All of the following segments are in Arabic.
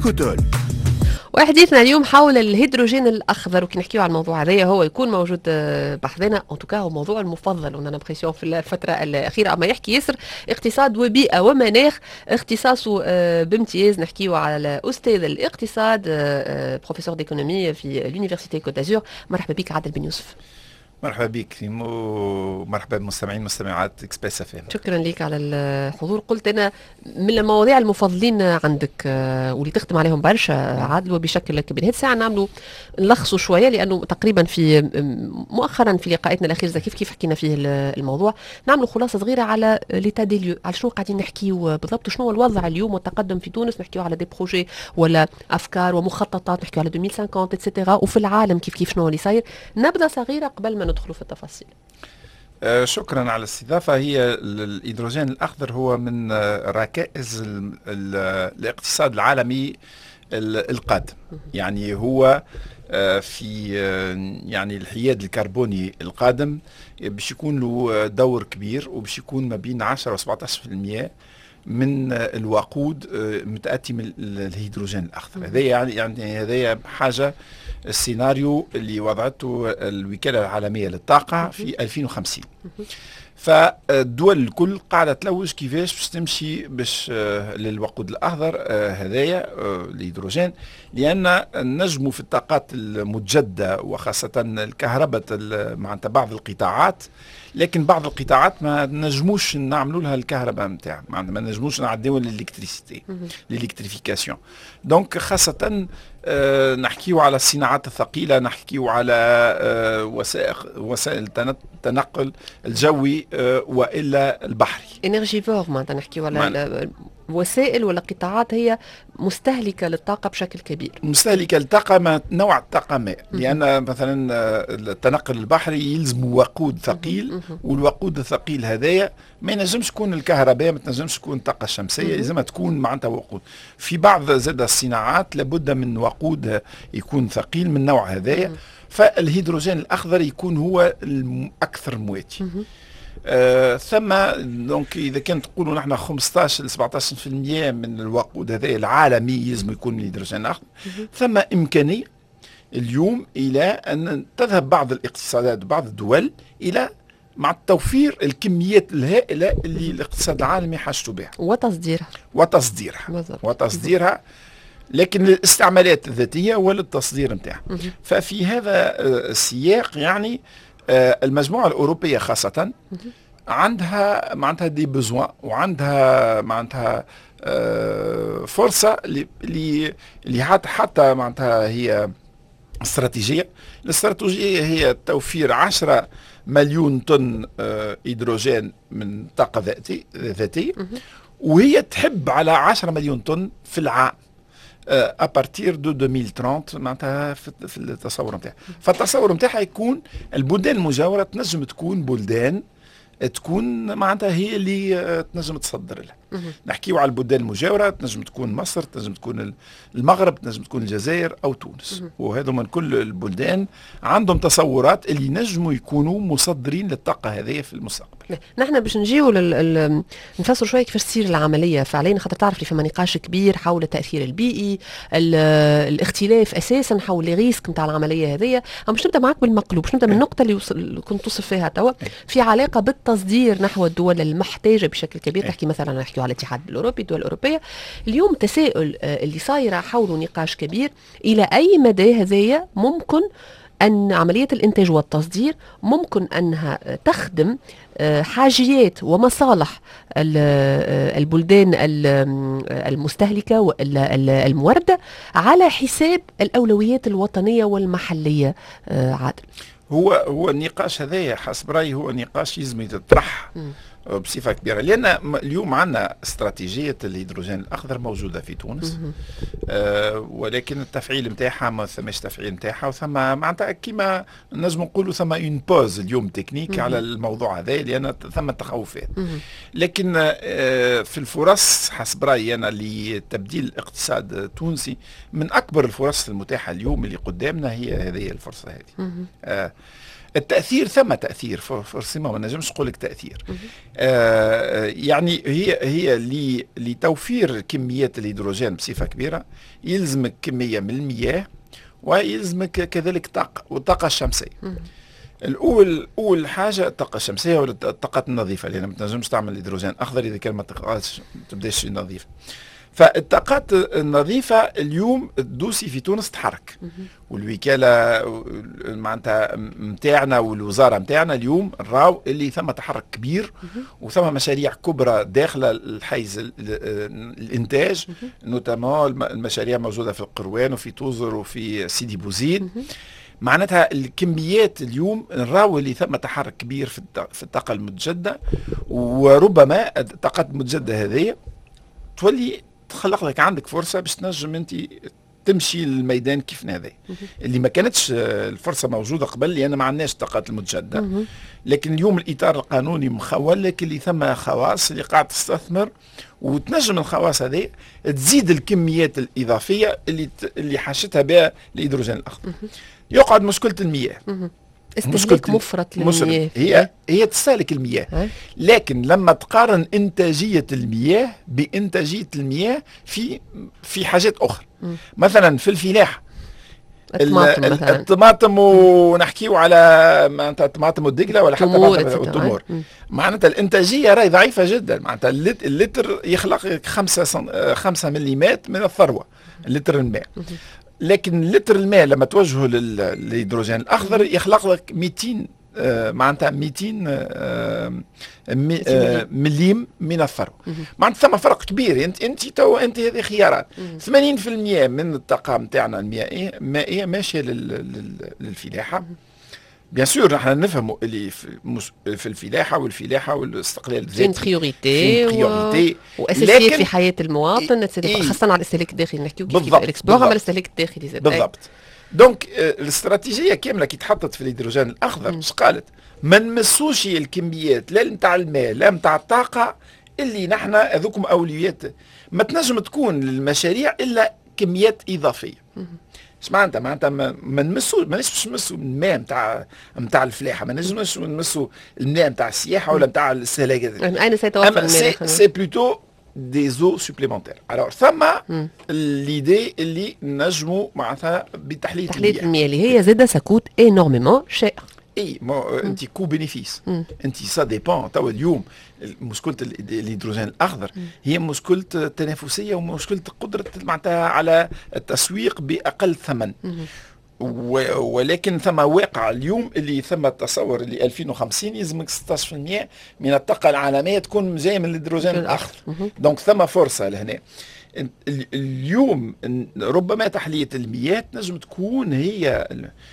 إيكوتول. وحديثنا اليوم حول الهيدروجين الاخضر، وكي نحكيو على الموضوع هذايا هو يكون موجود بحذنا ان توكا هو موضوع المفضل وانا بريسيون في الفتره الاخيره. اما يحكي ياسر اقتصاد وبيئه ومناخ، اختصاصه بامتياز. نحكيو على استاذ الاقتصاد بروفيسور ديكونومي في اليونيفرسيتي كوت دازور. مرحبا بك عادل بن يوسف. مرحبا بك مرحبا بمستمعين مستمعات اكسبريس اف ام. شكرا لك على الحضور. قلت انا من المواضيع المفضلين عندك واللي تخدم عليهم برشا عادل وبشكل كبير. هذه الساعه نعملوا نلخصوا شويه لانه تقريبا في مؤخرا في لقاءاتنا الاخيره كيف حكينا فيه الموضوع، نعملوا خلاصه صغيره على ليتا دي ليو، على شنو قاعدين نحكيو بالضبط، شنو الوضع اليوم والتقدم في تونس. نحكيو على دي بروجي ولا افكار ومخططات، نحكيو على 2050 اتسيتيرا، وفي العالم كيف شنو اللي صاير. نبذه صغيره قبل ما ندخلوا في التفاصيل. شكرا على الاستضافة. هي الهيدروجين الأخضر هو من ركائز الاقتصاد العالمي القادم. يعني هو في يعني الحياد الكربوني القادم باش يكون له دور كبير، وباش يكون ما بين 10 و 17% من الوقود متأتي من الهيدروجين الأخضر. هذا يعني هذا حاجة السيناريو اللي وضعته الوكالة العالمية للطاقة في 2050. فالدول الكل قاعدة تلوج كيفاش باش تمشي للوقود الأخضر هذايا الهيدروجين، لأن نجموا في الطاقات المتجددة وخاصة الكهرباء معناتها بعض القطاعات، لكن بعض القطاعات ما نجموش نعملوا لها الكهرباء نتاعها، ما نجموش نعديو للإلكتريسيتي للإلكتريفيكاسيون. دونك خاصة نحكيو على الصناعات الثقيلة، نحكيو على وسائل التنقل الجوي وإلا البحري. انرجيفور معناتها نحكيو على وسائل ولا قطاعات هي مستهلكة للطاقة بشكل كبير. مستهلكة للطاقة، نوع الطاقة ما، لأن مثلا التنقل البحري يلزم وقود ثقيل، والوقود الثقيل هذايا ما ينجمش تكون الكهرباء، ما تنجمش تكون الطاقة الشمسية، لازم تكون معناتها وقود. في بعض زاد الصناعات لابد من وقود يكون ثقيل من نوع هذايا، فالهيدروجين الأخضر يكون هو الأكثر مواتي. ثم دونك اذا كان تقولوا نحن 15 ل 17% من الوقود هذا العالمي يلزم يكون من الهيدروجين الاخضر، ثم امكانيه اليوم الى ان تذهب بعض الاقتصادات وبعض الدول الى مع توفير الكميات الهائله اللي الاقتصاد العالمي حاجته بها وتصديرها لكن للاستعمالات الذاتيه وللتصدير نتاعها. ففي هذا السياق يعني المجموعة الأوروبية خاصة عندها معناتها دي بزوان، وعندها معناتها فرصة اللي حتى معناتها هي الاستراتيجية هي توفير 10 مليون طن هيدروجين من طاقة ذاتية، وهي تحب على 10 مليون طن في العام ابارتير دو 2030 معناتها في التصور نتاعها. فالتصور نتاعها يكون البلدان المجاوره تنجم تكون بلدان تكون معناتها هي اللي تنجم تصدر لها. نحكيو على البلدان المجاوره، تنجم تكون مصر، تنجم تكون المغرب، تنجم تكون الجزائر او تونس، وهذو من كل البلدان عندهم تصورات اللي نجموا يكونوا مصدرين للطاقه هذه في المستقبل. نحن باش نجيو نفسر شويه كيفاش تصير العمليه فعليا، خاطر تعرف لي فما نقاش كبير حول التاثير البيئي، الاختلاف اساسا حول لي ريسك نتاع العمليه هذه. باش نبدا معك بالمقلوب، باش نبدا من النقطه اللي كنت توصف فيها توا في علاقه بالتصدير نحو الدول المحتاجه بشكل كبير. تحكي مثلا نحكي على الاتحاد الاوروبي، الدول الاوروبيه. اليوم تساؤل اللي صايره حوله نقاش كبير، الى اي مدى هذايا ممكن أن عملية الإنتاج والتصدير ممكن أنها تخدم حاجيات ومصالح البلدان المستهلكة والموردة على حساب الأولويات الوطنية والمحلية. عادل، هو النقاش هذا حسب رأيي هو نقاش يلزم يتطرح بصفة كبيرة، لأن اليوم عندنا استراتيجية الهيدروجين الأخضر موجودة في تونس، ولكن التفعيل نتاعها ما ثماش تفعيل نتاعها، وثم معناتها كما نجم نقولوا ثم اون بوز اليوم تكنيك على الموضوع هذا، لأن ثم تخوفات. لكن في الفرص حسب رأيي أنا لتبديل الاقتصاد التونسي، من أكبر الفرص المتاحة اليوم اللي قدامنا هي هذه الفرصة هذه. التأثير ثم تأثير فورسيمون، ما نجمش نقول لك تأثير. يعني هي لتوفير كميات الهيدروجين بصفة كبيرة يلزمك كمية من المياه، ويلزمك كذلك طاقة، والطاقة الشمسية. أول حاجة الطاقة الشمسية ولا الطاقات النظيفة، لأن ما تنجمش تعمل هيدروجين أخضر إذا كان ما تبداش نظيف. فالطاقات النظيفة اليوم الدوسي في تونس تحرك، والوكالة معناتها متاعنا والوزارة متاعنا اليوم راو اللي ثم تحرك كبير، وثم مشاريع كبرى داخل الحيز الإنتاج، نوتامون المشاريع موجودة في القروان وفي توزر وفي سيدي بوزيد. معناتها الكميات اليوم نراو اللي ثم تحرك كبير في الطاقة المتجددة، وربما الطاقات المتجددة هذه تولي تخلق لك عندك فرصة باش تنجم انت تمشي للميدان كيف هذا اللي ما كانتش الفرصة موجودة قبل، لأن ما عندناش الطاقات المتجددة. لكن اليوم الإطار القانوني مخول لك اللي ثم خواص اللي قاعد تستثمر، وتنجم الخواص هذه تزيد الكميات الإضافية اللي حاشتها بها الهيدروجين الأخضر. يقعد مشكلة المياه، استهلاك مفرط للمياه، هي تستهلك المياه، لكن لما تقارن إنتاجية المياه بإنتاجية المياه في حاجات أخرى، مثلا في الفلاحة الطماطم ونحكيو على معناتها الطماطم والدقلة ولا حتى التمور، معناتها الإنتاجية راهي ضعيفة جدا. معناتها اللتر يخلق 5 مليمات من الثروة، اللتر الماء. لكن لتر الماء لما توجهه للهيدروجين الأخضر يخلق لك 200 معناتها 200 مليم من الثروة. معناتها ثم فرق كبير. انت هذه خيارات. 80% من الطاقة نتاعنا المائية ماشية للفلاحة. بيان سور نحن نفهموا اللي في الفلاحه والاستقلال الذاتي بريوريتي واساسيات في حياه المواطن، خاصه على الاستهلاك الداخلي نحكيو كيف الاكسبلور على الاستهلاك الداخلي زاد. بالضبط. دونك الاستراتيجيه كامله كي تحطت في الهيدروجين الاخضر اش قالت؟ ما نمسوش الكميات لا نتاع الماء لا نتاع الطاقه اللي نحن هذوكم اولويات ما تنجم تكون للمشاريع الا كميات اضافيه. اش معناتها ما نمسوش الماء نتاع الفلاحه، ما نجمش نمسوا الماء نتاع السياحه ولا نتاع الاستهلاك. اين سيتوفر الماء؟ سي بلوتو دي زو سوبليمونتير. الوغ ثم ليدي اللي نجموا معناتها بتحليه المياه اللي هي زاده سكوت انورميمون شيء. اي انت كو بينيفيس، انت سا ديبون. توا اليوم مشكله الهيدروجين الاخضر هي مشكله تنافسيه ومشكله قدره معناتها على التسويق باقل ثمن. ولكن ثم واقع اليوم اللي ثم التصور اللي 2050 يلزمك 16% من الطاقه العالميه تكون جايه من الهيدروجين الاخضر. دونك ثم فرصه لهنا. اليوم ربما تحليه المياه نجم تكون هي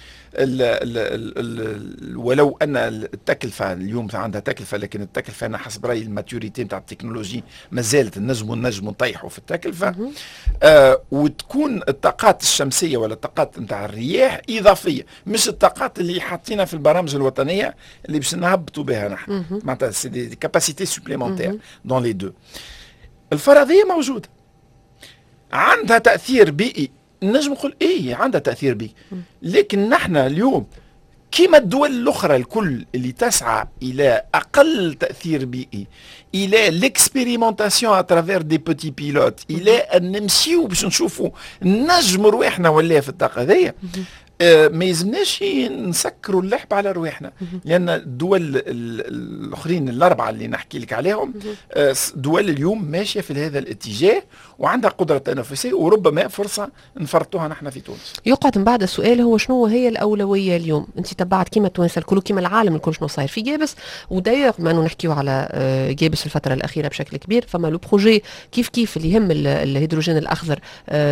ولو ان التكلفه اليوم عندها تكلفه، لكن التكلفه انا حسب رايي الماتوريتي نتاع التكنولوجي ما زالت نجم نطيحوا في التكلفه. وتكون الطاقات الشمسيه ولا الطاقات نتاع الرياح اضافيه، مش الطاقات اللي حاطينها في البرامج الوطنيه اللي باش نهبطوا بها نحن. معناتها سي دي كاباسيتي سوبليمونتير دون لي دو. الفرضيه موجوده عندها تاثير بيئي، نجم نقول عندها تأثير بي، لكن نحن اليوم كما الدول الأخرى الكل اللي تسعى إلى أقل تأثير بيئي، إلى ليكسبيريمونتاسيون اترافير دي بوتي بيلوت، إلى أن نمشيو باش نشوفوا نجموا رواحنا ولا في الطاقة هذيا. ما يلزمناش نسكروا اللحب على رواحنا، لان الدول الاخرين الاربعه اللي نحكي لك عليهم دول اليوم ماشيه في هذا الاتجاه وعندها قدره تنافسيه، وربما فرصه نفرطوها نحن في تونس. يقعد من بعد السؤال هو شنو هي الاولويه اليوم؟ انت تبعت كيما تونس الكل كيما العالم الكل شنو صاير في جابس، ودايوغ ما نحكيو على جابس في الفتره الاخيره بشكل كبير، فما لو بروجي كيف اللي يهم الهيدروجين الاخضر،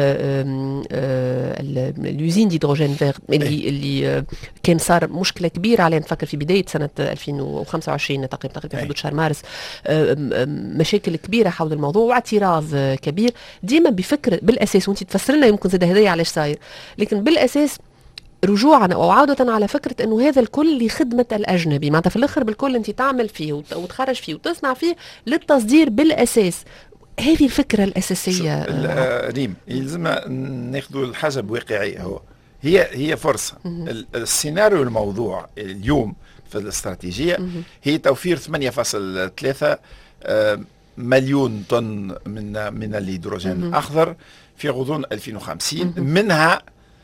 اليوزين ديدروجين فيغ اللي كان صار مشكله كبيره علينا. نفكر في بدايه سنه 2025 تقريبا في حدود شهر مارس، مشاكل كبيره حول الموضوع واعتراض كبير ديما بفكر بالاساس، وانت تفسر لنا يمكن زاد هدايا علاش صاير، لكن بالاساس رجوعا او عوده على فكره انه هذا الكل لخدمه الاجنبي. معناتها في الاخر بالكل انت تعمل فيه وتخرج فيه وتصنع فيه للتصدير بالاساس. هذه الفكره الاساسيه. ريم يلزم ناخذوا الحاجه بواقعيه. هو هي فرصه. السيناريو الموضوع اليوم في الاستراتيجيه هي توفير 8.3 مليون طن من الهيدروجين الاخضر في غضون 2050، منها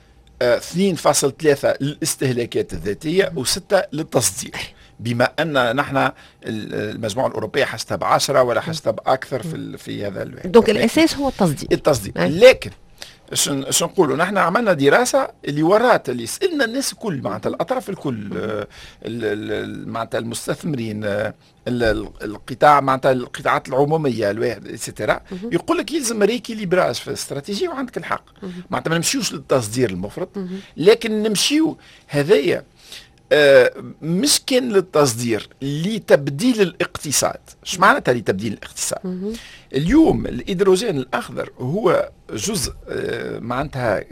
2.3 للاستهلاكات الذاتيه و6 للتصدير، بما ان نحن المجموعه الاوروبيه حسبتها ب10 ولا حسبتها باكثر في هذا الوقت. دونك الاساس هو التصدير. لكن شو نقولوا، نحن عملنا دراسه اللي ورات، اللي سالنا الناس الكل معناتها الاطراف الكل، معناتها المستثمرين، القطاع معناتها القطاعات العموميه الواحد اكسترا، يقول لك يلزم ريكيليبراج في الاستراتيجيه، وعندك الحق. معناتها ما نمشيوش للتصدير المفرط، لكن نمشيو هذايا مش كان للتصدير، لتبديل الاقتصاد. ايش معناتها لتبديل الاقتصاد؟ اليوم الهيدروجين الاخضر هو جزء معناتها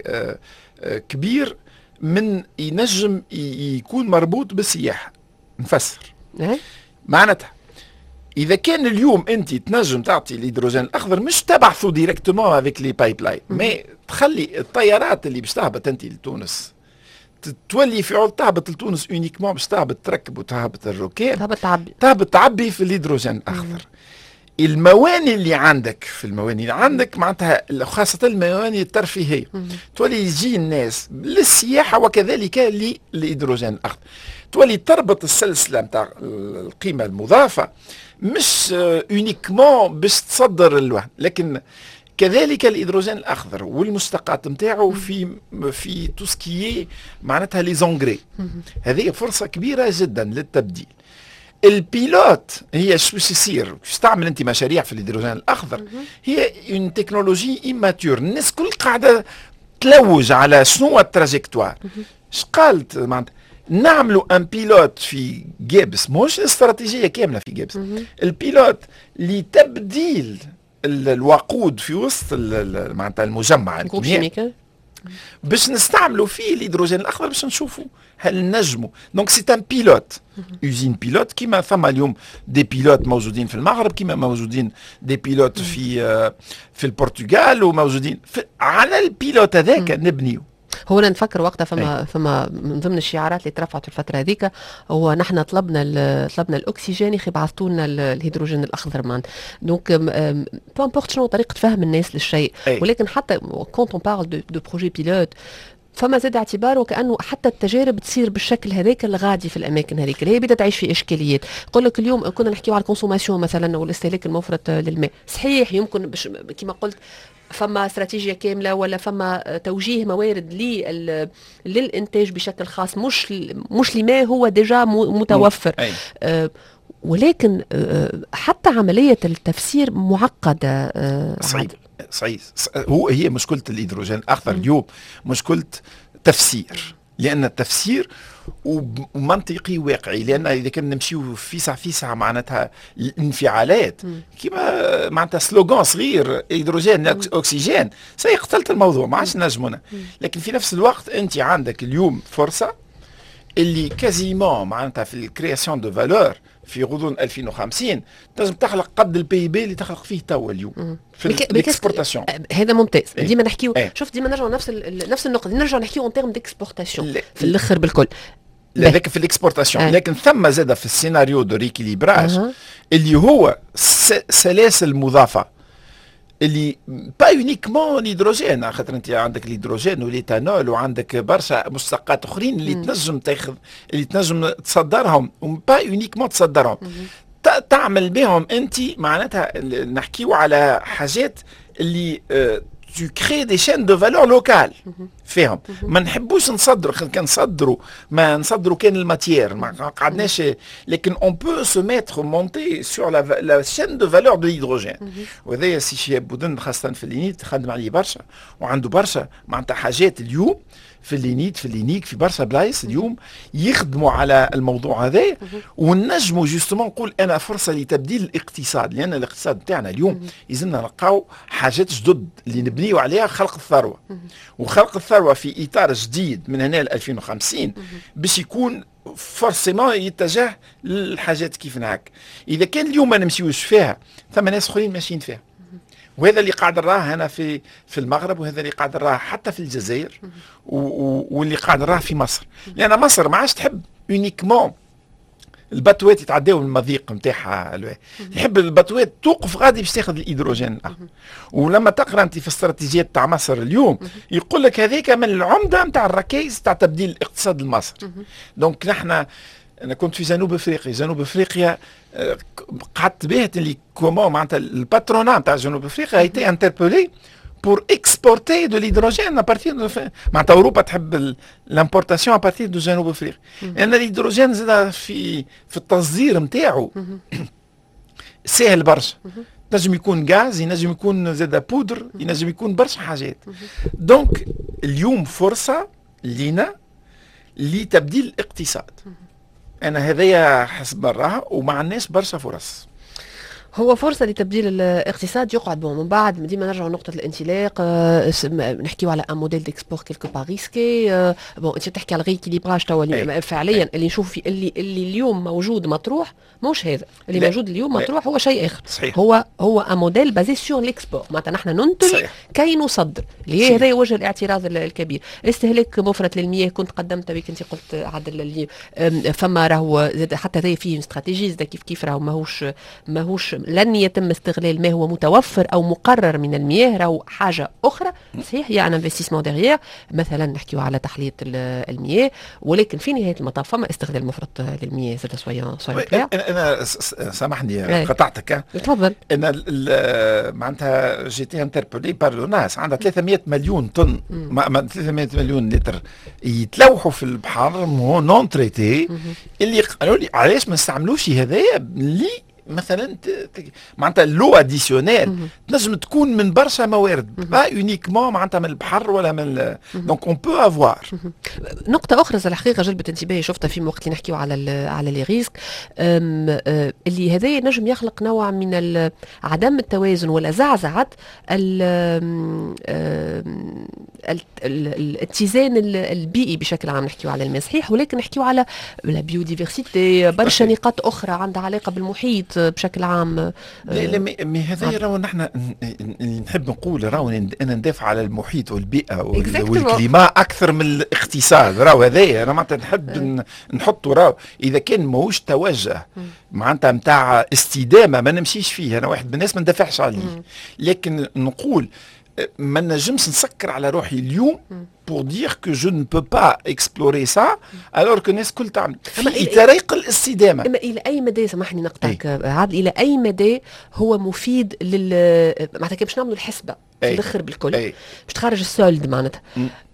كبير من ينجم يكون مربوط بالسياحه. نفسر معناتها اذا كان اليوم انت تنجم تعطي الهيدروجين الاخضر، مش تبعثوا ديريكتومون افيك لي بايب لاين، ما تخلي الطيارات اللي باش تهبط انت لتونس تولي في عود تهبط لتونس اونيكمون باش تهبط تركب وتهبط الركاب، تهبط تعبي في الهيدروجين الاخضر. المواني اللي عندك، في المواني اللي عندك معناتها خاصة المواني الترفيهية، تولي يجي الناس للسياحة وكذلك للهيدروجين الأخضر، تولي تربط السلسلة نتاع القيمة المضافة، مش اونيكمون باش تصدر الوهم، لكن كذلك الهيدروجين الاخضر والمشتقات نتاعو في توسكيي معناتها لي زونغري. هذه فرصه كبيره جدا للتبديل. البيلوت هي شو باش يصير؟ باش تعمل انت مشاريع في الهيدروجين الاخضر، هي اون تكنولوجي ايماتور، الناس كل قاعده تلوج على شنو التراجيكتوار. اش قالت معناتها نعملوا ان بيلوت في جيبس، مش استراتيجيه كامله في جيبس، البيلوت لتبديل الوقود في وسط معناتها المجمع الكيميائي، باش نستعملوا فيه الهيدروجين الاخضر باش نشوفوا هل نجموا. دونك سي ان بيلوت، اوزين بيلوت، كيما ثم اليوم دي بيلوت موجودين في المغرب، كيما موجودين دي بيلوت في البرتغال، وموجودين على البيلوت هذاك نبنيو. هو انا نفكر وقتها فما من ضمن الشعارات اللي ترفعت في الفتره هذيك، هو نحن طلبنا الاكسجين، يخي بعثتوا لنا الهيدروجين الاخضر مان. دونك بو امبورت شنو طريقه فهم الناس للشيء، ولكن حتى كونت اون بارل دو بروجي بيلوت، فما زاد اعتبار وكانه حتى التجارب تصير بالشكل هذاك الغادي في الاماكن هذيك اللي هي بدها تعيش في اشكاليات. يقول لك اليوم كنا نحكيو على الكونسوماسيون مثلا والاستهلاك المفرط للماء، صحيح يمكن كما قلت فما استراتيجيه كامله ولا فما توجيه موارد للانتاج بشكل خاص، مش لما هو ديجا متوفر. ولكن حتى عمليه التفسير معقده. صحيح. هي مشكله الهيدروجين الاخضر اليوم مشكله تفسير، لان التفسير ومنطقي واقعي، لان اذا كان نمشيو فيسع معناتها الانفعالات كيما معناتها سلوغان صغير هيدروجين اكسجين سيقتلت الموضوع، ما عادش نجمونا. لكن في نفس الوقت انت عندك اليوم فرصه اللي كازيمون معناتها في الكرياسيون دو فالور في غضون 2050 تنجم تخلق قد البي بي اللي تخلق فيه توا اليوم في الاكسبورتاسيون. هذا ممتاز. ديما نحكيو شوف، ديما نرجعوا نفس النقطه، نرجعوا نحكيو اون تيرم ديكسبورتاسيون في الاخر بالكل، لذلك في الاكسبورتاسيون. لكن ثم زاد في السيناريو دو ريكيليبراج اللي هو سلاسل مضافه، اللي با يونيكمون الهيدروجين، خاطر انت عندك الهيدروجين والايثانول وعندك برشا مشتقات اخرين اللي تنجم تاخذ، اللي تنجم تصدرهم، وبا يونيكمون تصدرهم، تعمل بهم انت معناتها نحكيو على حاجات اللي tu crées des chaînes de valeur locales فيهم. ما نحبوش نصدروا، كان نصدروا ما نصدروا كان الماتيير ما قعدناش، لكن on peut se mettre monter sur la chaîne de valeur de l'hydrogène. وهذا سي شهاب بودن خاصة في اللينيت خدم عليه برشا، وعنده برشا معناتها حاجات اليوم في اللينيت في اللينيك في برشا بلايص اليوم يخدموا على الموضوع هذا، ونجموا جوستومون نقول انا فرصه لتبديل الاقتصاد، لان الاقتصاد بتاعنا اليوم يلزمنا نلقاو حاجات جدد اللي نبنيو عليها خلق الثروه. وخلق الثروه في اطار جديد من هنا ل 2050 باش يكون فورسيمون يتجه للحاجات كيف هناك. اذا كان اليوم ما نمشيوش فيها ثم ناس اخرين ماشيين فيها، وهذا اللي قاعد نراه هنا في المغرب، وهذا اللي قاعد نراه حتى في الجزائر، واللي قاعد نراه في مصر. لان مصر ما عادش تحب يونيكمون الباتوات يتعداو من المضيق نتاعها، يحب الباتوات توقف غادي باش تاخذ الهيدروجين الاخضر. ولما تقرا انت في الاستراتيجيات تاع مصر اليوم يقول لك هذيك من العمده نتاع الركائز تاع تبديل الاقتصاد المصري. دونك انا كنت في جنوب افريقيا قعدت بيت اللي كومون معناتها الباترونا نتاع جنوب افريقيا ايتي انتربولي pour exporter de l'hydrogène à partir de معناتها اوروبا تحب l'importation à partir de جنوب افريقيا. لان الهيدروجين زاد في التصدير نتاعو سهل برشا. ينجم يكون غاز، ينجم يكون زاد بودر، ينجم يكون برشا حاجات. دونك اليوم فرصه لينا لتبديل الاقتصاد. انا هذايا حسب راها وما عندناش برشا فرص. هو فرصة لتبديل الاقتصاد يقعد بون من بعد ديما نرجعوا لنقطة الانطلاق. نحكيو على ان موديل ديكسبور كيلكو بار ريسكي. بون انت بتحكي على ريكيليبراج توا فعليا اللي نشوف في اللي اليوم موجود مطروح مش هذا اللي موجود اليوم مطروح، هو شيء اخر. صحيح. هو ان موديل بازي سور ليكسبور، معناتها نحن ننتج كي نصدر، اللي هي هذا وجه الاعتراض الكبير. استهلاك مفرط للمياه كنت قدمت بك انت قلت عدل اللي فما راهو حتى هذا فيه استراتيجي كيف راهو ماهوش لن يتم استغلال ما هو متوفر او مقرر من المياه، راهو حاجه اخرى. صحيح يا ان انفستيسمون ديغيير، مثلا نحكيو على تحليه المياه، ولكن في نهايه المطاف فما استغلال مفرط للمياه. زاد سويون انا سامحني قطعتك. تفضل. انا معناتها جيتي انتربولي بار لو ناس عندها 300 مليون طن 300 مليون لتر يتلوحوا في البحر نون تريتي، اللي قالوا لي علاش ما نستعملوش هذايا اللي مثلا معناتها لو اديسيونيل تنجم تكون من برشا موارد، با يونيكمون معناتها من البحر ولا من دونك اون بو افوار. نقطة أخرى الحقيقة جلبت انتباهي شفتها في وقت اللي نحكيو على لي ريسك، اللي هذا نجم يخلق نوع من عدم التوازن ولا زعزعة الاتزان البيئي بشكل عام. نحكيو على الماء صحيح، ولكن نحكيو على لا بيوديفرسيتي، برشا نقاط أخرى عندها علاقة بالمحيط بشكل عام. مي هذا راهو نحن نحب نقول راهو انا ندافع على المحيط والبيئه والكليما اكثر من الاقتصاد. راهو هذايا انا معناتها نحب نحطوا راهو اذا كان ماهوش توجه معناتها نتاع استدامه ما نمشيش فيه. انا واحد من الناس ما ندافعش عليه، لكن نقول ما نجمش نسكر على روحي اليوم pour dire que je ne peux pas explorer ça alors que الناس كل تعمل في طريق الاستدامه. اما الى اي مدى، سامحني نقطعك عادل، الى اي مدى هو مفيد معناتها كي باش نعملوا الحسبه في الاخر بالكل باش تخرج السولد معناتها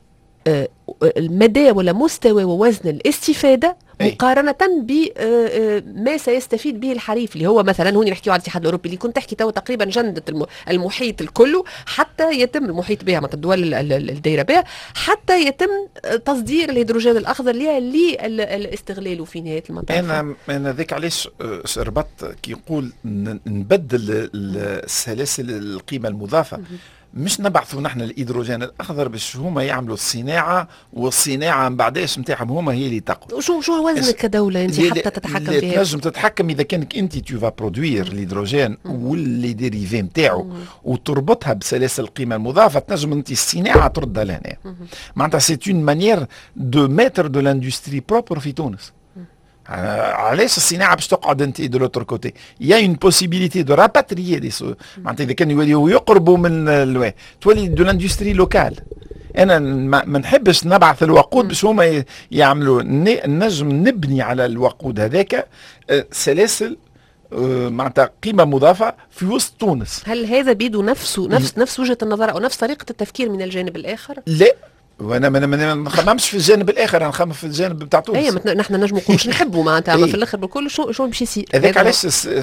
المدى ولا مستوى ووزن الاستفاده مقارنة بما سيستفيد به الحريف، اللي هو مثلا هوني نحكيو على الاتحاد الأوروبي اللي كنت تحكي تو تقريبا جندت المحيط الكل حتى يتم المحيط بها مثلا الدول الدايرة بها حتى يتم تصدير الهيدروجين الأخضر لاستغلاله في نهاية المطاف. أنا ذاك علاش ربط كي يقول نبدل السلاسل القيمة المضافة، مش نبعثوا نحن الهيدروجين الاخضر باش هما يعملوا الصناعه، والصناعه من بعداش نتاعهم هما هي اللي تقوى. شو وزنك كدوله انت حتى تتحكم فيها؟ تنجم تتحكم اذا كانك انت تو فا برودوير الهيدروجين واللي ديريفي نتاعو وتربطها بسلاسل القيمه المضافه، تنجم انت الصناعه تردها لهنا. معناتها سي اون مانيير دو ميتر دو لاندستري بروبر في تونس. علاش الصناعه باش تقعد انت دو لوتر كوتي؟ يا اون بوسيبيليتي دو راباتريي دي معناتها اذا كانوا يوليو يقربوا من الواه تولي دو لاندستري لوكال. انا ما نحبش نبعث الوقود باش هما يعملوا، نجم نبني على الوقود هذاك سلاسل معناتها قيمه مضافه في وسط تونس. هل هذا بيدو نفس وجهه النظر او نفس طريقه التفكير من الجانب الاخر؟ لا، وانا ما نخممش في الجانب الاخر، انا نخمم في الجانب بتاع تونس. اي نحن نجم نقولوش نحبوا معناتها، اما في الاخر بالكل شو باش يصير؟ هذاك علاش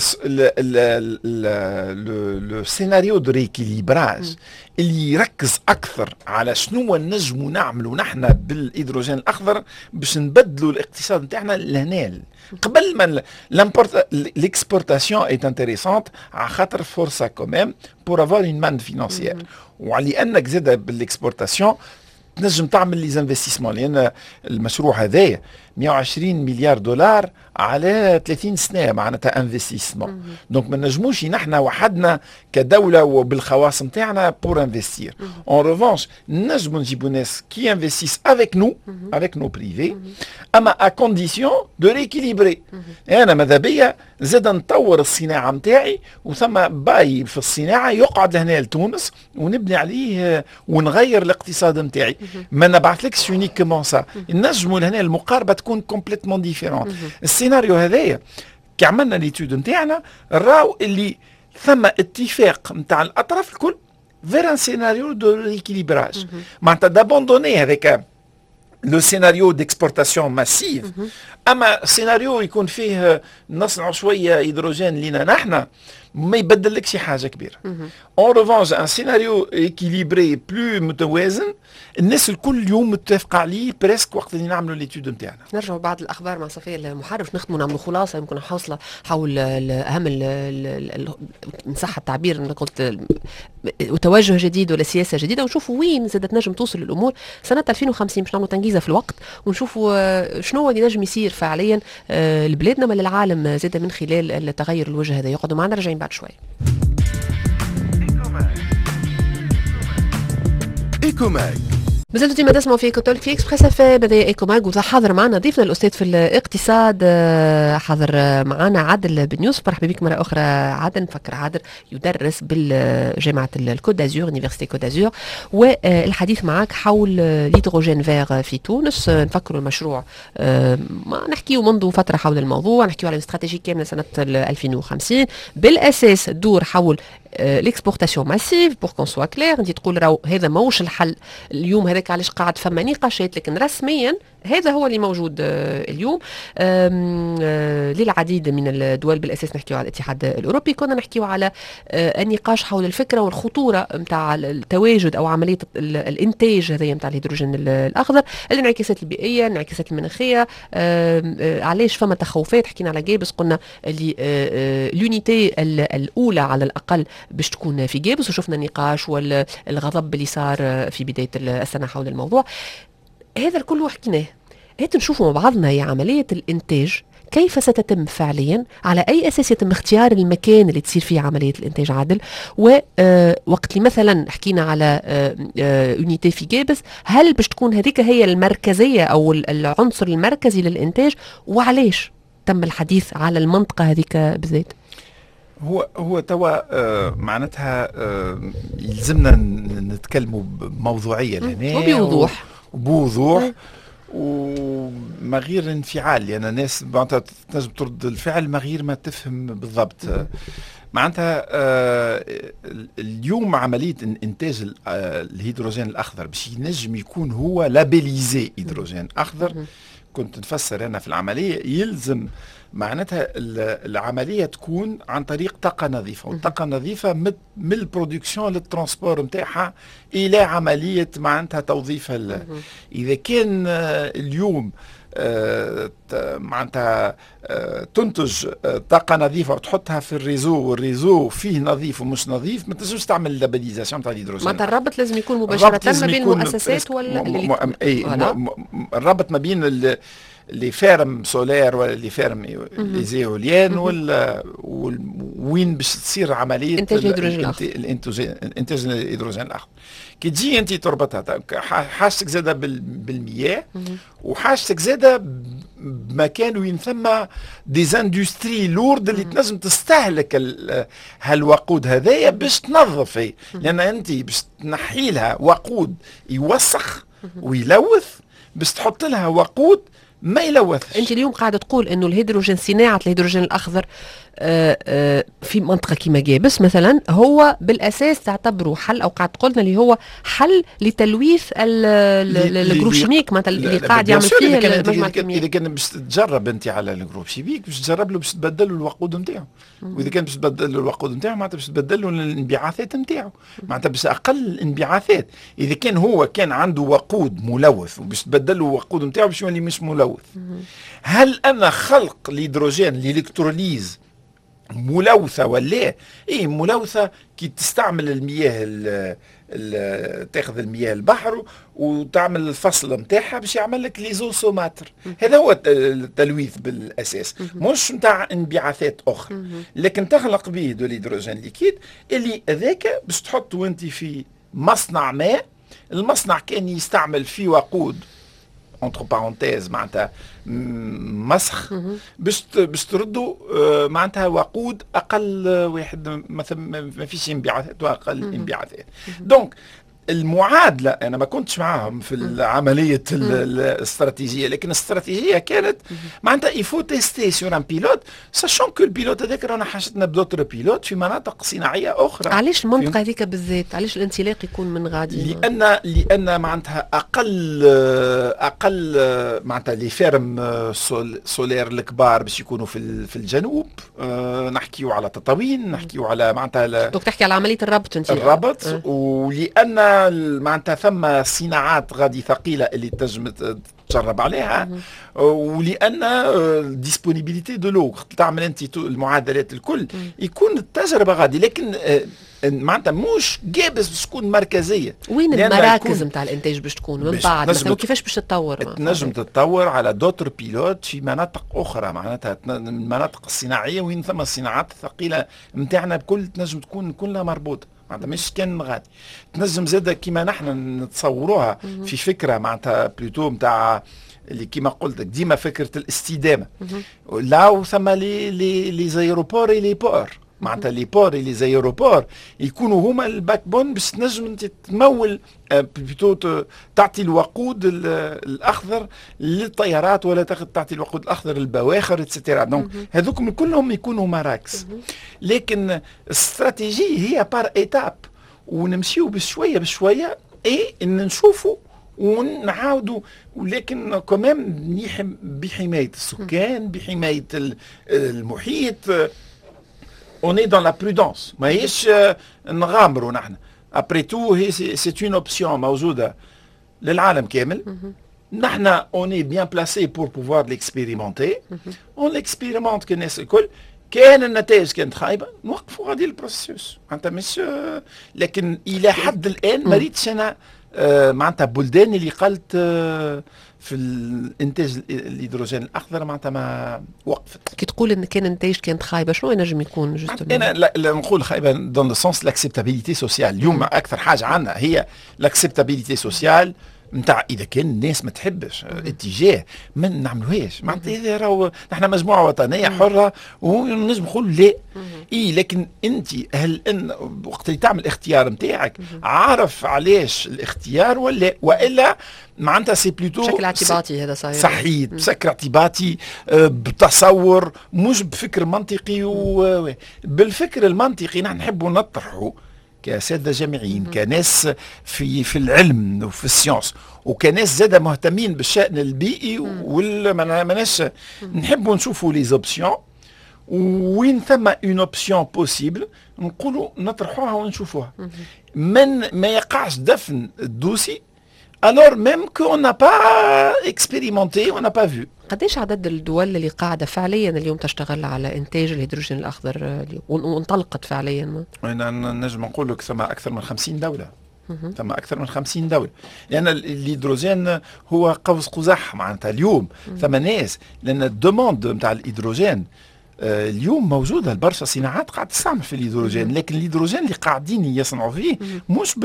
لو سيناريو دو ريكيليبراج اللي يركز اكثر على شنو نجموا نعملوا نحن بالهيدروجين الاخضر باش نبدلوا الاقتصاد نتاعنا لهنا. قبل ما l'exportation est intéressante على خاطر فرصه كوميم بور افوار اون مان فينانسيير، ولانك زاد بالاكسبورتاسيون تنجم تعمل لي زانفستيسمون، لان المشروع هذايا 120 مليار دولار على 30 سنه معناتها انفستيسمون. دونك ما نجموش نحن وحدنا كدوله وبالخواص نتاعنا بور انفستير. اون ريفانش نجموا نجيبوا ناس كي انفستيس افيك نو افيك نو بريفي، اما ا كونديسيون دو ريكيليبري. انا ماذا بيا زاد نطور الصناعه نتاعي، وثم باي في الصناعه يقعد لهنا لتونس ونبني عليه ونغير الاقتصاد نتاعي. ما نبعثلكش يونيكمون سا، نجموا لهنا المقاربه تكون كومبليتمون ديفيرون. السيناريو هذايا كي عملنا ليتود نتاعنا راو اللي ثم اتفاق نتاع الاطراف الكل فير ان سيناريو دو ريكيليبراج، معناتها دابوندوني هذاك لو سيناريو ديكسبورتاسيون ماسيف، اما سيناريو يكون فيه نصنعوا شويه هيدروجين لينا نحن ما يبدلك شي حاجه كبيره. اون ريفانش ان سيناريو ايكيليبري بلو متوازن الناس الكل اليوم متفقه عليه بريسك وقت اللي نعملوا ليتود نتاعنا. نرجعوا بعض الاخبار مع صفيه المحرر، نختموا نعملوا خلاصه يمكن حاصله حول اهم ان صح التعبير انا قلت وتوجه جديد ولا سياسه جديده، ونشوفوا وين زادت نجم توصل الامور سنه 2050 باش نعملوا تنجيزه في الوقت، ونشوفوا شنو اللي نجم يصير فعليا لبلادنا ما للعالم زاد من خلال التغير الوجه هذا. يقعدوا معنا راجعين بعد شوي. إيكوماج مازلتوا ديما تسمعوا في كوتول في اكسبريس اف ام. بدايه ايكوماج وحاضر معنا ضيفنا الاستاذ في الاقتصاد، حاضر معنا عادل بن يوسف. مرحبا بك مره اخرى عادل. نفكر عادل يدرس بالجامعه الكود دازور يونيفرسيتي كود دازور، والحديث معك حول الهيدروجين فيغ في تونس. نفكروا المشروع ما نحكيو منذ فتره حول الموضوع، نحكيو على الاستراتيجيه كامله سنه 2050 بالاساس تدور حول ليكسبورتاسيون ماسيف بور كون سوا كلير. انت تقول راهو هذا ماهوش الحل اليوم، هذاك علاش قاعد فما نقاشات، لكن رسميا هذا هو اللي موجود اليوم. للعديد من الدول بالاساس نحكيو على الاتحاد الاوروبي، كنا نحكيو على النقاش حول الفكره والخطوره نتاع التواجد او عمليه الانتاج هذايا نتاع الهيدروجين الاخضر، الانعكاسات البيئيه، الانعكاسات المناخيه، علاش فما تخوفات. حكينا على جابس، قلنا اللي اليونيتي الاولى على الاقل باش تكون في جابس، وشفنا النقاش والغضب اللي صار في بدايه السنه حول الموضوع هذا الكل. وحكيناه هات نشوفوا مع بعضنا هي عمليه الانتاج كيف ستتم فعليا، على اي اساس يتم اختيار المكان اللي تصير فيه عمليه الانتاج عادل. ووقت اللي مثلا حكينا على يونيتي في جابس، هل باش تكون هذيك هي المركزيه او العنصر المركزي للانتاج، وعلاش تم الحديث على المنطقه هذيك بالذات؟ هو توا معناتها يلزمنا نتكلموا بموضوعيه لهنا وبوضوح وما غير انفعال، لان الناس معناتها تنجم ترد الفعل ما غير ما تفهم بالضبط. معناتها اليوم عمليه انتاج الهيدروجين الاخضر باش ينجم يكون هو لابيليزي هيدروجين اخضر، كنت نفسر انا في العمليه يلزم معناتها العمليه تكون عن طريق طاقه نظيفه، والطاقه النظيفه من البرودكسيون للترانسبور نتاعها الى عمليه معناتها توظيفها. اذا كان اليوم معناتها تنتج طاقه نظيفه وتحطها في الريزو، والريزو فيه نظيف ومش نظيف، ما تنجمش تعمل لابيليزاسيون تاع الهيدروجين. معناتها الربط لازم يكون مباشره ما بين المؤسسات الربط ما بين اللي فارم سولير ولا اللي فارم ليزيوليان وين باش تصير عمليه انتاج انتاج الهيدروجين الاخضر. كي تجي انت تربطها حاجتك زاده بالمياه، وحاجتك زاده بمكان وين ثم ديزاندستري لورد اللي تنجم تستهلك هالوقود هذايا باش تنظف هي، لان انت باش تنحي لها وقود يوسخ ويلوث باش تحط لها وقود ما يلوثش. انت اليوم قاعده تقول انه الهيدروجين، صناعه الهيدروجين الاخضر في منطقه كيما جابس مثلا هو بالاساس تعتبره حل، او قاعد تقولنا اللي هو حل لتلويث الجروب شيميك مثلا اللي قاعد يعمل فيه المجمع الكيميائي. اذا كان باش تجرب انت على الجروب شيميك باش تجرب له باش تبدل له الوقود نتاعو، واذا كان باش تبدل له الوقود نتاعو معناتها باش تبدل له الانبعاثات نتاعو، معناتها باش اقل الانبعاثات. اذا كان هو كان عنده وقود ملوث وباش تبدل له الوقود نتاعو باش يولي مش ملوث. هل انا خلق الهيدروجين الالكتروليز ملوثة ولا ايه ملوثة كي تستعمل المياه تاخذ المياه البحر وتعمل الفصل نتاعها باش يعمل لك ليزوسوماتر. هذا هو التلويث بالاساس، مش نتاع انبعاثات اخرى، لكن تخلق به دو الهيدروجين ليكيد اللي هذاك باش تحطه انت في مصنع ما. المصنع كان يستعمل فيه وقود entre parenthèses معناتها مسخ باش تردوا معناتها وقود اقل واحد مثلا ما فيش انبعاثات واقل انبعاثات. دونك المعادله انا ما كنتش معاهم في العمليه الاستراتيجيه، لكن الاستراتيجيه كانت معناتها يفو تيستي سور ان بيلوت ساشون كو البيلوت هذاك رانا حاجتنا بدوتر بيلوت في مناطق صناعيه اخرى. علاش المنطقه هذيك بالذات؟ علاش الانطلاق يكون من غادي؟ لان معناتها اقل معناتها لي فيرم سولير الكبار باش يكونوا في الجنوب. نحكيو على تطاوين، نحكيو على معناتها دونك تحكي على عمليه الربط انت. الربط ولان معناتها ثم صناعات غادي ثقيله اللي تنجم تجرب عليها، ولان ديسبونيبيليتي دو لو تعمل انت المعادلات الكل يكون التجربه غادي، لكن معناتها مش جابس باش تكون مركزيه. وين المراكز نتاع الانتاج باش تكون من بعد مثلا كيفاش باش تتطور؟ تنجم تتطور على دوتر بيلوت في مناطق اخرى، معناتها المناطق الصناعيه وين ثم الصناعات الثقيله نتاعنا بكل تنجم تكون كلها مربوطه، معناتها مش كان غادي تنجم زاده كيما نحن نتصوروها في فكره معناتها بلوتو نتاع اللي كيما قلت لك ديما فكره الاستدامه. لا ثم لي زيروبور لي بور، معناتها لي بور لي زيروبور يكونوا هما الباك بون باش تنجم انت تمول بلوتو تعطي الوقود الاخضر للطيارات ولا تعطي الوقود الاخضر للبواخر اتسيتيرا. دونك هذوكم كلهم يكونوا مراكز، لكن الاستراتيجيه هي بار ايتاب ونمشيو بشويه بشويه ان نشوفوا ونعاودوا، ولكن كمان بحمايه السكان، بحمايه المحيط. On est dans la prudence، ماهيش نغامروا نحن. Après tout c'est une option موجودة للعالم كامل. نحن on est bien placé pour pouvoir l'expérimenter. On l'expérimente كالناس الكل. كان النتائج كانت خايبة نوقفوا غادي البروسيس. معناتها مش لكن إلى حد الآن ما ريتش أنا معناتها بلدان اللي قالت في الانتاج الهيدروجين الاخضر معناتها ما وقفت. كي تقول ان كان الانتاج كانت خايبه شنو ينجم يكون جوستومون؟ انا لا نقول خايبه دون لو سونس لاكسبتابيليتي سوسيال. اليوم اكثر حاجه عندنا هي لاكسبتابيليتي سوسيال نتاع اذا كان الناس ما تحبش اتجاه ما نعملوهاش. معناتها هذا راهو نحن مجموعه وطنيه حره ونجم نقول لا. لكن انت هل ان وقت اللي تعمل اختيار نتاعك عارف علاش الاختيار والا معناتها سي بلوتو بشكل اعتباطي؟ هذا صحيح صحيح بشكل اعتباطي بتصور مش بفكر منطقي. بالفكر المنطقي نحن نحبوا نطرحوا كسادة جامعيين، كناس في العلم وفي السيونس، وكناس زادة مهتمين بالشأن البيئي والمناش نحبوا نشوفوا لي زوبسيون وين ثم اون اوبسيون بوسيبل نقولوا نطرحوها ونشوفوها. من ما يقعش دفن الدوسي alors même qu'on n'a pas expérimenté, on n'a pas vu. قديش عدد الدول اللي قاعدة فعليا اليوم تشتغل على إنتاج الهيدروجين الأخضر وانطلقت فعليا؟ أنا نجم نقول لك ثم أكثر من 50 دولة. ثم أكثر من 50 دولة، لأن الهيدروجين هو قوس قزح معناتها اليوم. ثم ناس لأن الدوموند نتاع الهيدروجين اليوم موجوده، البرشا صناعات قاعد تستعمل في الهيدروجين، لكن الهيدروجين اللي قاعدين يصنعوا فيه مش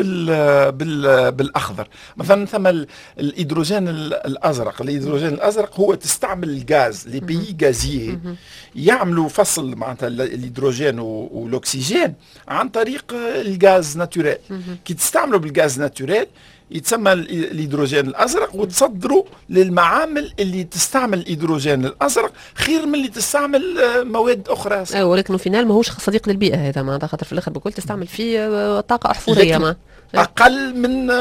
بالاخضر. مثلا ثم الهيدروجين الازرق. الهيدروجين الازرق هو تستعمل الغاز، لي بيي غازيي يعملوا فصل معناتها الهيدروجين والاكسجين عن طريق الغاز ناتوريل. كي تستعملوا بالغاز ناتوريل يتسمى الهيدروجين الازرق وتصدروا للمعامل اللي تستعمل الهيدروجين الازرق خير من اللي تستعمل مواد اخرى. ايوه ولكن فينال ماهوش صديق للبيئه هذا، معناتها خاطر في الاخر بكل تستعمل فيه طاقه احفوريه. ما اقل من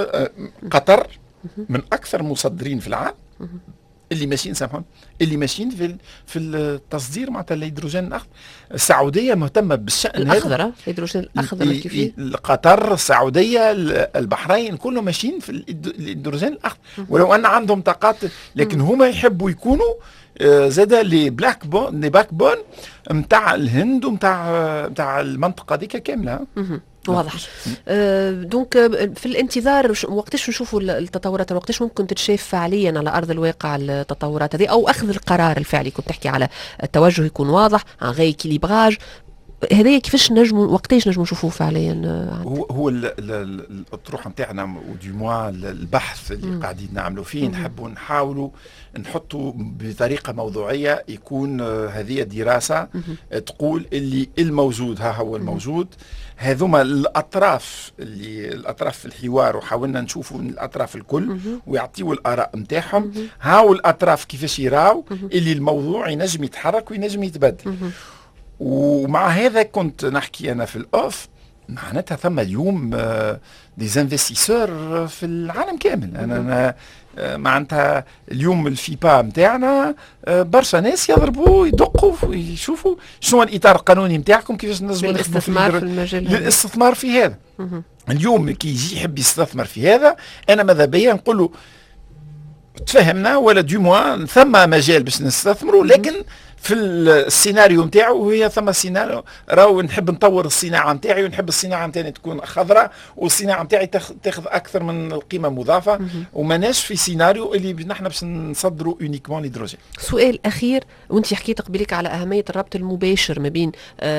قطر من اكثر مصدرين في العالم اللي ماشيين اللي ماشيين في التصدير معناتها الهيدروجين الاخضر. السعوديه مهتمه بالشان الاخضر، الهيدروجين الاخضر كيف قطر، السعوديه، البحرين كلهم ماشيين في الهيدروجين الاخضر، ولو ان عندهم طاقات لكن هما يحبوا يكونوا زاد لي باك بون نتاع الهند ونتاع المنطقه ديك كامله. واضح. دونك في الانتظار وقتاش نشوفوا التطورات، وقتاش ممكن تتشاف فعليا على ارض الواقع التطورات هذه، او اخذ القرار الفعلي؟ كنت تحكي على التوجه يكون واضح، ان غي كيليبراج هذايا، كيفاش نجموا وقتاش نجموا نشوفوه فعليا؟ هو الطروح نتاعنا ودي موا البحث اللي قاعدين نعملوا فيه نحاولوا نحطوا بطريقه موضوعيه، يكون هذه الدراسه تقول اللي الموجود ها هو الموجود، هذوما الاطراف في الحوار، وحاولنا نشوفوا من الاطراف الكل ويعطيوا الاراء نتاعهم، هاو الاطراف كيفاش يراو اللي الموضوع ينجم يتحرك وينجم يتبدل. ومع هذا كنت نحكي انا في الاوف، معناتها ثم اليوم دي انفستيسور في العالم كامل. انا معناتها اليوم الفيبا نتاعنا برشا ناس يضربوا يدقوا ويشوفوا شنو الاطار القانوني نتاعكم، كيفاش نجموا الاستثمار في المجال، للاستثمار في هذا. اليوم كي يجي يحب يستثمر في هذا، انا ماذا بيا نقول له تفهمنا ولا دو موا ثم مجال باش نستثمروا، لكن في السيناريو نتاعو هي ثم سيناريو راهو نحب نطور الصناعه نتاعي، ونحب الصناعه نتاعي تكون خضراء، والصناعه نتاعي تاخذ اكثر من القيمه المضافه، وماناش في سيناريو اللي نحن باش نصدروا اونيكمون الهيدروجين. سؤال اخير، وانت حكيت قبلك على اهميه الربط المباشر ما بين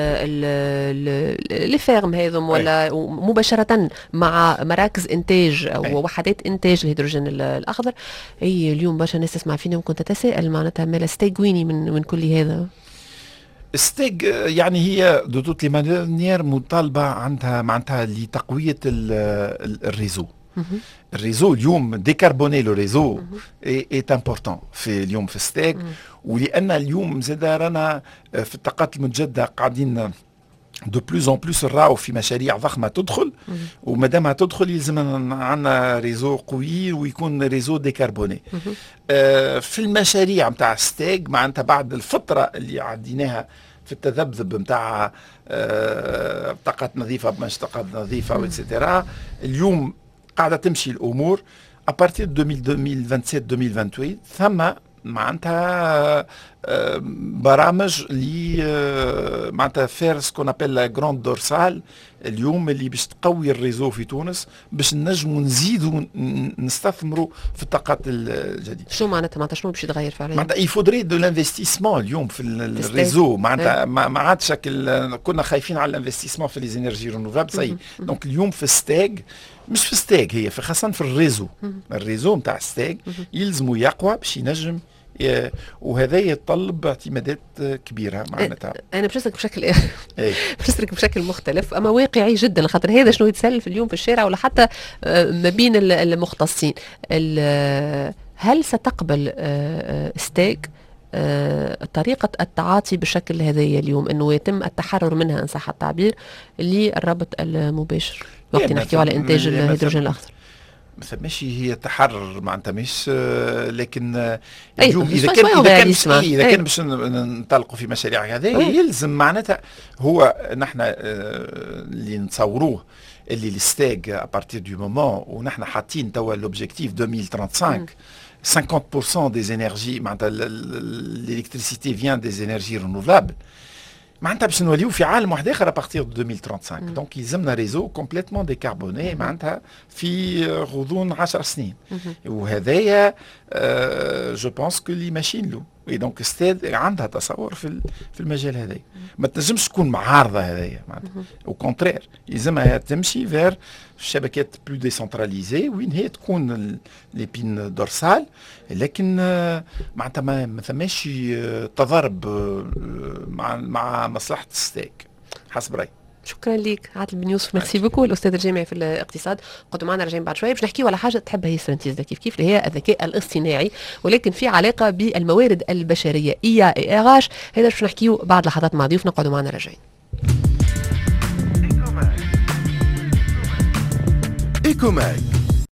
لي فيرم هذم ولا مباشره مع مراكز انتاج او وحدات انتاج الهيدروجين الاخضر. اي اليوم برشا ناس تسمع فينا وكنت تتساءل معناتها مالا ستيغويني من كل هذا. ستيج يعني هي دو توت لي مانيير مطالبه عندها معناتها لتقويه الريزو. الريزو اليوم ديكربوني لو ريزو اي امبورطون في اليوم في ستيج، ولان اليوم زاد رانا في الطاقات المتجدده قاعدين دو بلوز اون بلوس نراو في مشاريع ضخمه تدخل، ومادام تدخل يلزم عندنا ريزو قوي ويكون ريزو ديكربوني. في المشاريع نتاع ستيج معناتها بعد الفتره اللي عديناها في التذبذب نتاع طاقات نظيفه مش طاقات نظيفه واتسيتيرا، اليوم قاعده تمشي الامور ابارتير 2027 ثم معناتها برامج اللي معناتها فير سكون ابل لا جراند دورسال اليوم اللي باش تقوي الريزو في تونس باش نجموا نزيدوا نستثمروا في الطاقات الجديده. شو معناتها شنو باش يتغير فعلا؟ معناتها يفودري دو لانفستيسمون اليوم في الريزو، معناتها ما عادش كنا خايفين على الانفستيسمون في لي زينيرجي رينوفابل سي. دونك اليوم في ستيج، مش في ستيج، هي في خاصه في الريزو، الريزو نتاع ستيج يلزموا يقوى باش ينجم، وهذا يتطلب اعتمادات كبيره معناتها. انا باش نسالك بشكل مختلف اما واقعي جدا، خاطر هذا شنو يتسلف اليوم في الشارع ولا حتى ما بين المختصين. هل ستقبل ستيج طريقة التعاطي بالشكل هذايا اليوم، انه يتم التحرر منها ان صح التعبير للربط المباشر وقت نحكيو على انتاج الهيدروجين الاخضر؟ ما ثماش هي تحرر معناتها مش، لكن اليوم اذا كان باش ننطلقوا في مشاريع هذه يلزم معناتها هو نحن اللي نتصوروه اللي الستاج ابارتير دو مومون ونحن حاطين توا لوبجيكتيف 2035 50% des énergies معناتها l'électricité vient des énergies renouvelables، معناتها باش نوليو في عالم واحد اخر ابارتير دو 2035. دونك يلزمنا ريزو كومبليتمون ديكاربوني معناتها في غضون 10 سنين، وهذايا جو بونس كو اللي ماشيين له. اي دونك ستاد عندها تصور في المجال هذا، ما تنجمش تكون معارضه هذايا معناتها، او كونترير يلزمها تمشي فير شبكات بلو ديسنتراليزي وين هي تكون لي بين دورسال، لكن معناتها ما ثماش تضارب مع مصلحه الستيك حسب رايي. شكرا لك عادل بن يوسف، ميرسي بوكو، الاستاذ الجامعي في الاقتصاد. قعدوا معنا راجعين بعد شويه باش نحكيو على حاجه تحبها ياسر انت كيف اللي هي الذكاء الاصطناعي، ولكن في علاقه بالموارد البشريه IA هذا باش نحكيو بعد لحظات مع ضيوفنا. قعدوا معنا راجعين. إيكوماك